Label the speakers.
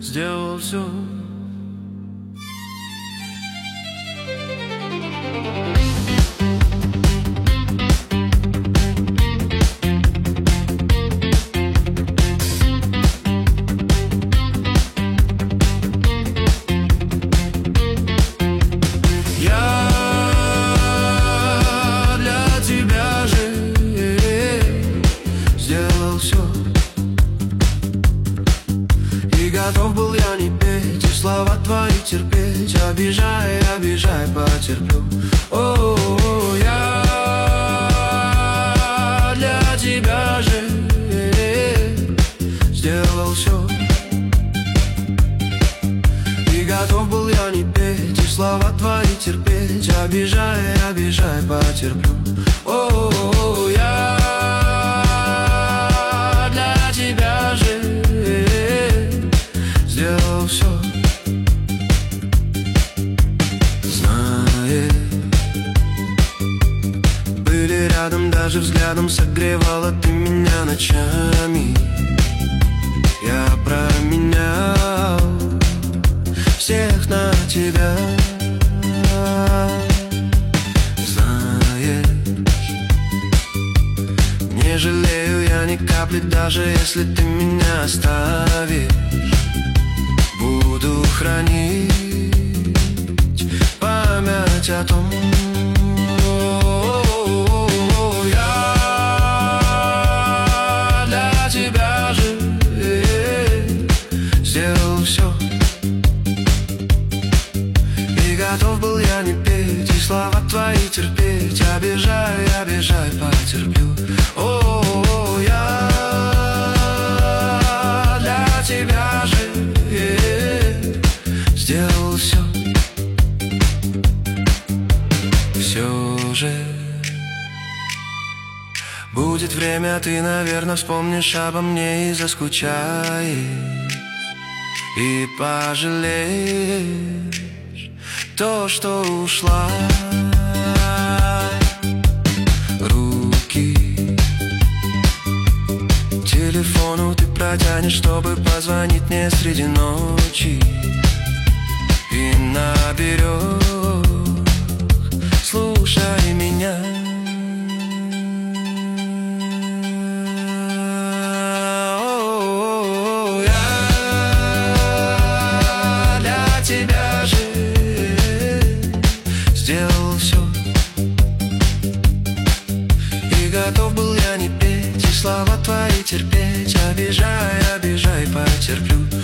Speaker 1: сделал все.
Speaker 2: Готов был я не петь и слова твои терпеть. Обижай, обижай, потерплю. О, я для тебя же сделал все. И готов был я не петь и слова твои терпеть. Обижай, обижай, потерплю. О, я для тебя же сделал все. Знаешь, были рядом, даже взглядом согревала ты меня ночами. Я променял всех на тебя. Знаешь, не жалею я ни капли, даже если ты меня оставишь. Буду хранить память о том. Я для тебя же сделал все. И готов был я не петь и слова твои терпеть. Обижай, обижай, потерплю. О, я для тебя же сделал все. Все же будет время, ты, наверное, вспомнишь обо мне и заскучаешь, и пожалеешь то, что ушла. Руки к телефону ты протянешь, чтобы позвонить мне среди ночи. И наберешь, слушай меня. О, я для тебя же сделал все. И готов был я не петь и слова твои терпеть. Обижай, обижай, потерплю.